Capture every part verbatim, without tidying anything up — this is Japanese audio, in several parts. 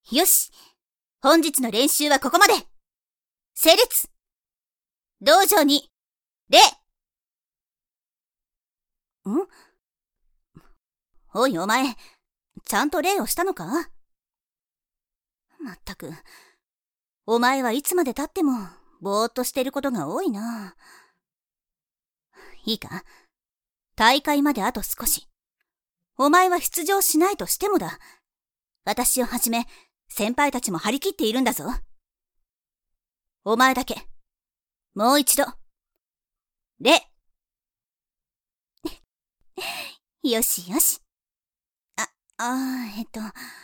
よし、本日の練習はここまで。整列。道場に、礼。ん？おいお前、ちゃんと礼をしたのか？まったく、お前はいつまで経っても、ぼーっとしてることが多いな。いいか？大会まであと少し。お前は出場しないとしてもだ。私をはじめ、先輩たちも張り切っているんだぞ。お前だけ、もう一度、礼。よしよし。あ、あー、えっと、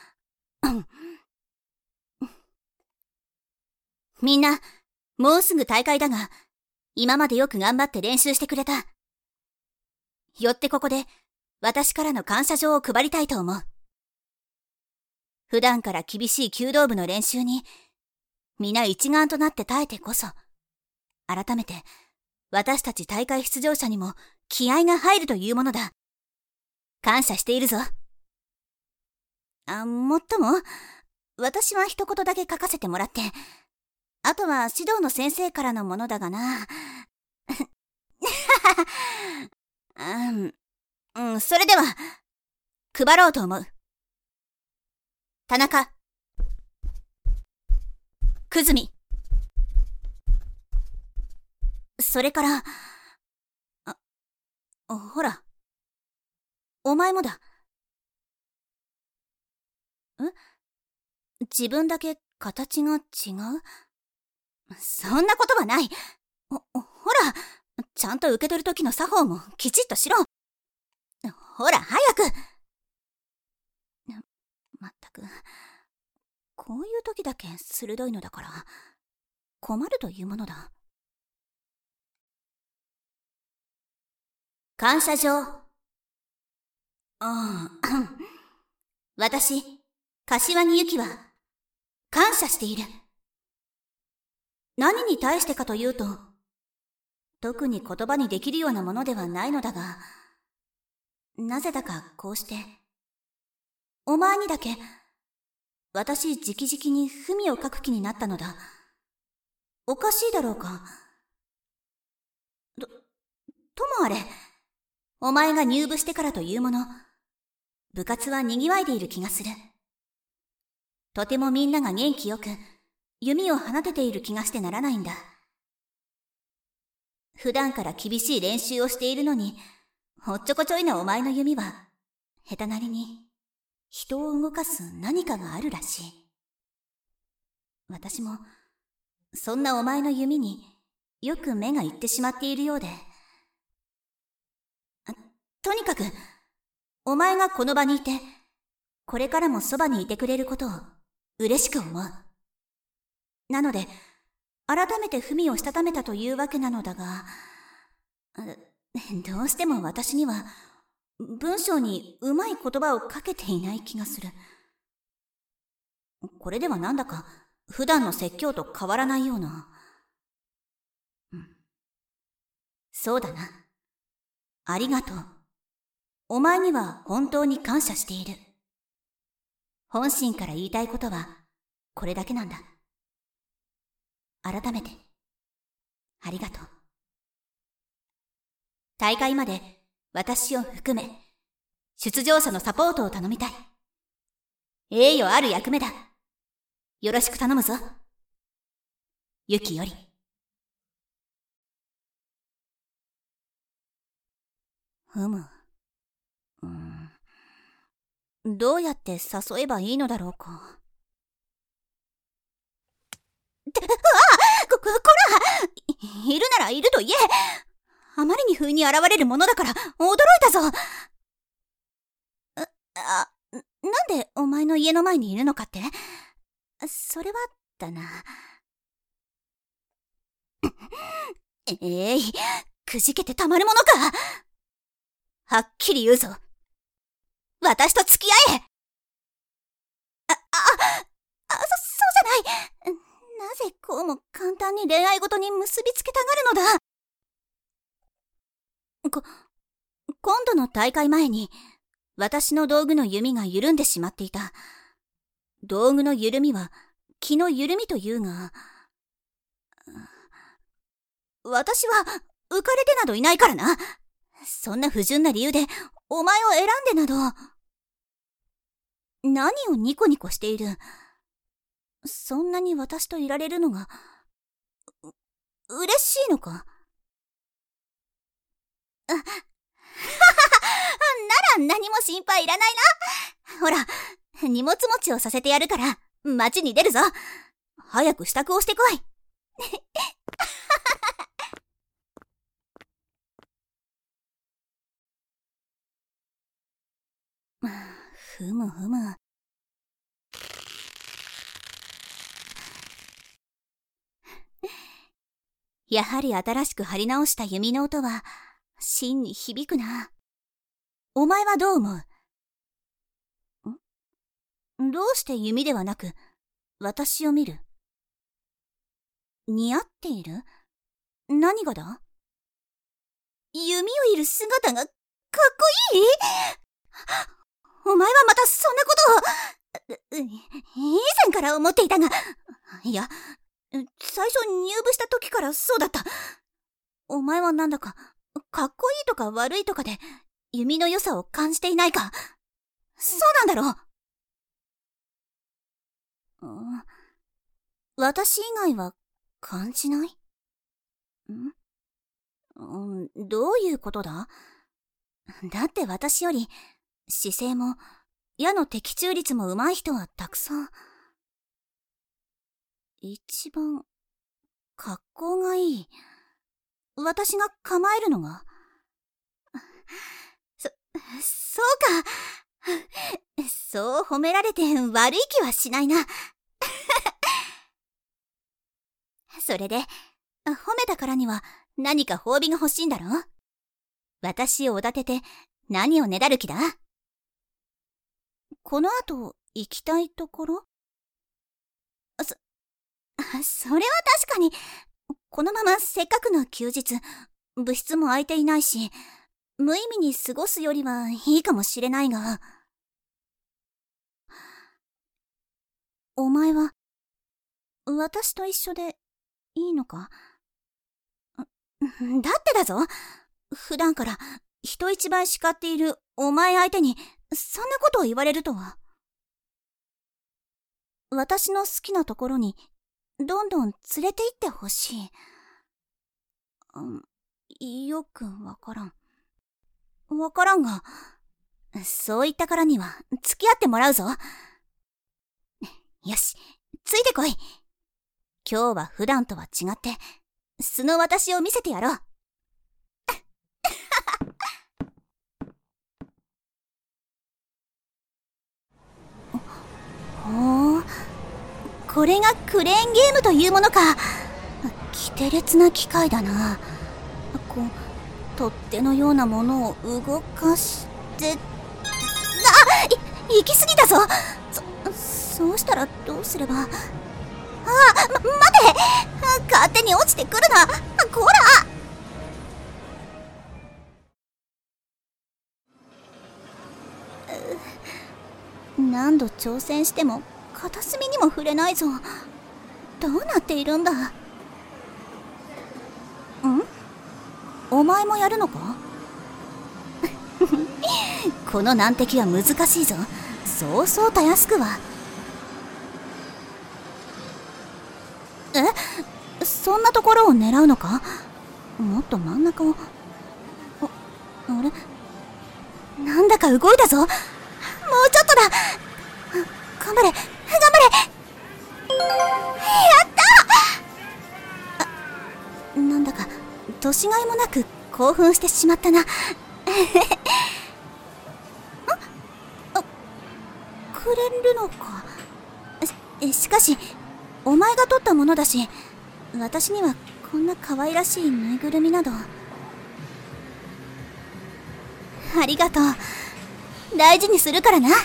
みんな、もうすぐ大会だが、今までよく頑張って練習してくれた。よってここで、私からの感謝状を配りたいと思う。普段から厳しい弓道部の練習に、皆一丸となって耐えてこそ、改めて、私たち大会出場者にも気合が入るというものだ。感謝しているぞ。あ、もっとも、私は一言だけ書かせてもらって、あとは指導の先生からのものだがな。うん、うん、それでは、配ろうと思う。田中、久住、それから、あ、ほら、お前もだ。ん？自分だけ形が違う？そんなことはない。ほ、ほら、ちゃんと受け取る時の作法もきちっとしろ。ほら、早く。まったく、こういう時だけ鋭いのだから、困るというものだ。感謝状。ああ、私、柏木由紀は、感謝している。何に対してかというと、特に言葉にできるようなものではないのだが、なぜだかこうして、お前にだけ、私直々に文を書く気になったのだ。おかしいだろうか。と、ともあれ、お前が入部してからというもの、部活は賑わいでいる気がする。とてもみんなが元気よく、弓を放てている気がしてならないんだ。普段から厳しい練習をしているのに、ほっちょこちょいなお前の弓は、下手なりに、人を動かす何かがあるらしい。私も、そんなお前の弓によく目がいってしまっているようで。とにかく、お前がこの場にいて、これからもそばにいてくれることを嬉しく思う。なので、改めて文をしたためたというわけなのだが、どうしても私には、文章にうまい言葉をかけていない気がする。これではなんだか普段の説教と変わらないような。うん、そうだな。ありがとう。お前には本当に感謝している。本心から言いたいことはこれだけなんだ。改めて、ありがとう。大会まで私を含め、出場者のサポートを頼みたい。栄誉ある役目だ。よろしく頼むぞ。ゆきより。ふむ。うーん。どうやって誘えばいいのだろうか。って、うわあ！こ、こ、こら！いるならいると言え！あまりに不意に現れるものだから驚いたぞ。あ、なんでお前の家の前にいるのかって？それはだな。えい、くじけてたまるものか。はっきり言うぞ。私と付き合え。あ、あ、あ、そ、そうじゃない。なぜこうも簡単に恋愛ごとに結びつけたがるのだ。こ、今度の大会前に、私の道具の弓が緩んでしまっていた。 道具の緩みは気の緩みというが、私は浮かれてなどいないからな。そんな不純な理由でお前を選んでなど。何をニコニコしている。そんなに私といられるのがう嬉しいのか。あなら何も心配いらないな。ほら、荷物持ちをさせてやるから街に出るぞ。早く支度をしてこい。ふむふむ。やはり新しく貼り直した弓の音は真に響くな。お前はどう思う？ん？どうして弓ではなく私を見る？似合っている？何がだ？弓を射る姿がかっこいい？お前はまたそんなことを、以前から思っていたが、いや、最初入部した時からそうだった。お前はなんだか、かっこいいとか悪いとかで、弓の良さを感じていないか。そうなんだろう。うん、私以外は感じない？ん？うん、どういうことだ？だって私より、姿勢も矢の的中率も上手い人はたくさん。一番格好がいい。私が構えるのが。そ、そうか。そう褒められて悪い気はしないな。それで、褒めたからには何か褒美が欲しいんだろ？私をおだてて何をねだる気だ？この後行きたいところ？そ、それは確かに、このまませっかくの休日、部室も空いていないし、無意味に過ごすよりはいいかもしれないが、お前は、私と一緒でいいのか？だってだぞ、普段から人一倍叱っているお前相手に、そんなことを言われるとは。私の好きなところにどんどん連れて行ってほしい。うん、よくわからん。わからんが、そう言ったからには付き合ってもらうぞ。よし、ついてこい。今日は普段とは違って素の私を見せてやろう。ほう、これがクレーンゲームというものか。奇て烈な機械だな。こう取っ手のようなものを動かして、あ、い行き過ぎたぞ。そそうしたらどうすれば。あ、ま、待て、勝手に落ちてくるな、こら。何度挑戦しても片隅にも触れないぞ。どうなっているんだ。ん？お前もやるのか？この難敵は難しいぞ。そうそうたやすくは。え？そんなところを狙うのか？もっと真ん中を。あ、あれ？なんだか動いたぞ。もうちょっとだ。頑張れ、頑張れ。やったー。あ、なんだか年がいもなく興奮してしまったな。あ、くれるのか。し、しかしお前が取ったものだし、私にはこんな可愛らしいぬいぐるみなど。ありがとう。大事にするからな。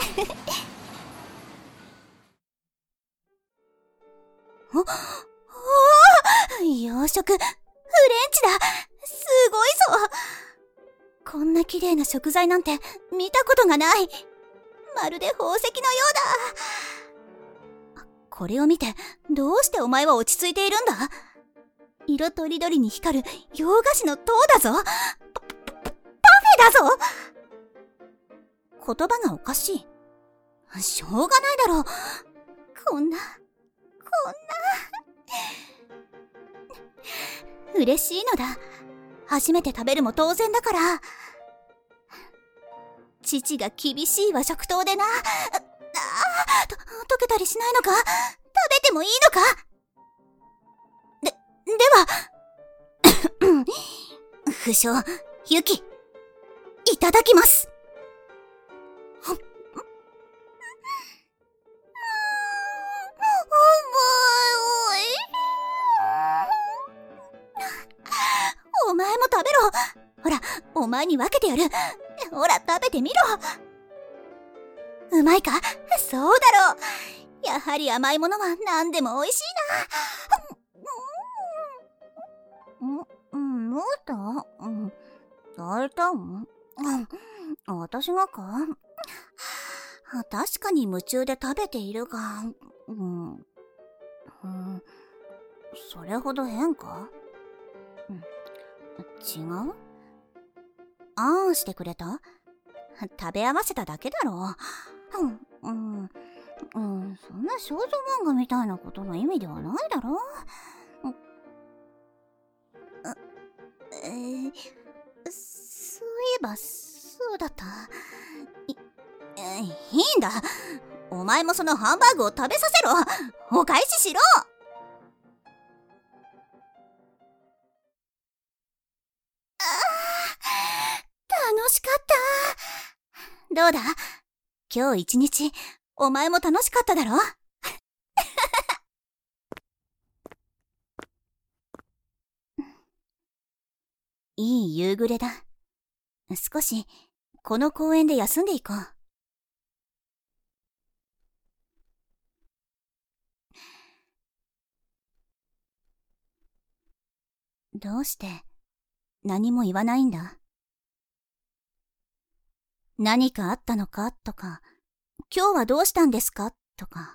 お、おー、洋食、フレンチだ。すごいぞ。こんな綺麗な食材なんて見たことがない。まるで宝石のようだ。 これを見て、どうしてお前は落ち着いているんだ？色とりどりに光る洋菓子の塔だぞ。パ、パ、パフェだぞ。言葉がおかしい。しょうがないだろう。こんな、こんな。嬉しいのだ。初めて食べるも当然だから。父が厳しい和食党でな。ああ、と、溶けたりしないのか？食べてもいいのか？で、では、不詳、ユキ、いただきます。お前も食べろ。ほら、お前に分けてやる。ほら、食べてみろ。うまいか？そうだろう。やはり甘いものは何でも美味しいな。ん、ん、どうした？うん、泣いたん？うん、私がか？確かに夢中で食べているが、うん、うん、それほど変か？うん、違う？あんしてくれた？食べ合わせただけだろう。うん、うん、うん、そんな少女漫画みたいなことの意味ではないだろう。えー、そういえばそうだった。い、えいいんだ。お前もそのハンバーグを食べさせろ。お返ししろ。あー、楽しかった。どうだ？今日一日お前も楽しかっただろ？いい夕暮れだ。少しこの公園で休んでいこう。どうして何も言わないんだ？何かあったのかとか、今日はどうしたんですかとか。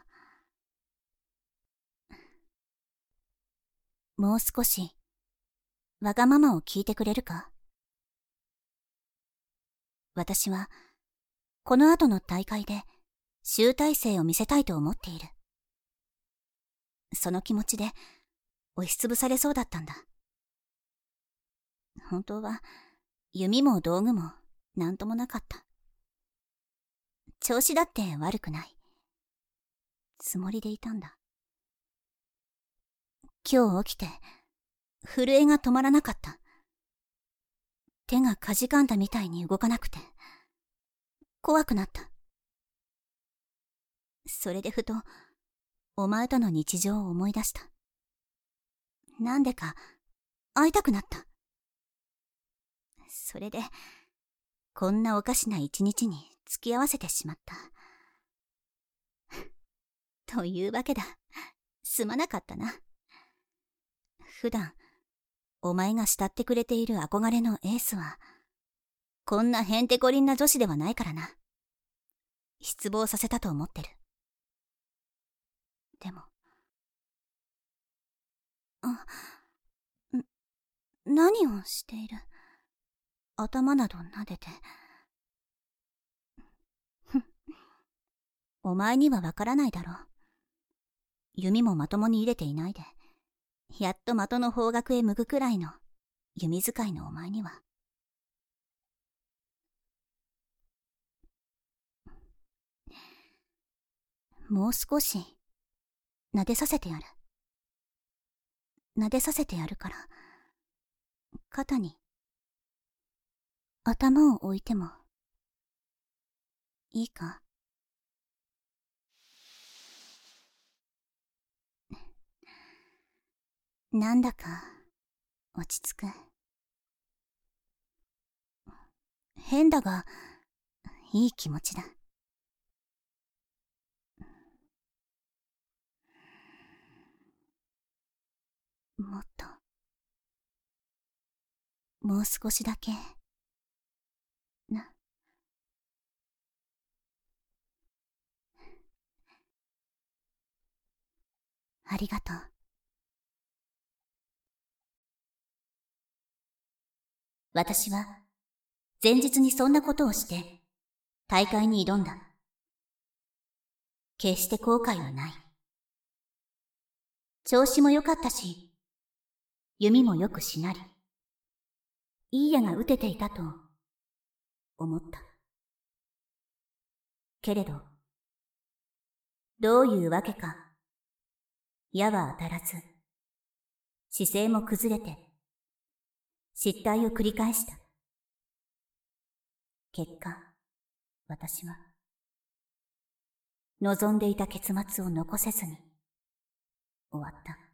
もう少しわがままを聞いてくれるか？私はこの後の大会で集大成を見せたいと思っている。その気持ちで押しつぶされそうだったんだ。本当は弓も道具もなんともなかった。調子だって悪くないつもりでいたんだ。今日起きて震えが止まらなかった。手がかじかんだみたいに動かなくて怖くなった。それでふとお前との日常を思い出した。なんでか会いたくなった。それでこんなおかしな一日に付き合わせてしまったというわけだ。すまなかったな。普段お前が慕ってくれている憧れのエースはこんなへんてこりんな女子ではないからな。失望させたと思ってる。でもあ、ん、何をしている？頭など撫でて。ふん、お前にはわからないだろう。弓もまともに入れていないで、やっと的の方角へ向くくらいの弓使いのお前には。もう少し撫でさせてやる。撫でさせてやるから、肩に頭を置いてもいいか？なんだか落ち着く。変だがいい気持ちだ。もっともう少しだけな。 ありがとう。私は、前日にそんなことをして、大会に挑んだ。決して後悔はない。調子も良かったし、弓もよくしなり、いい矢が打てていたと思った。けれど、どういうわけか、矢は当たらず、姿勢も崩れて、失態を繰り返した。結果、私は、望んでいた結末を残せずに、終わった。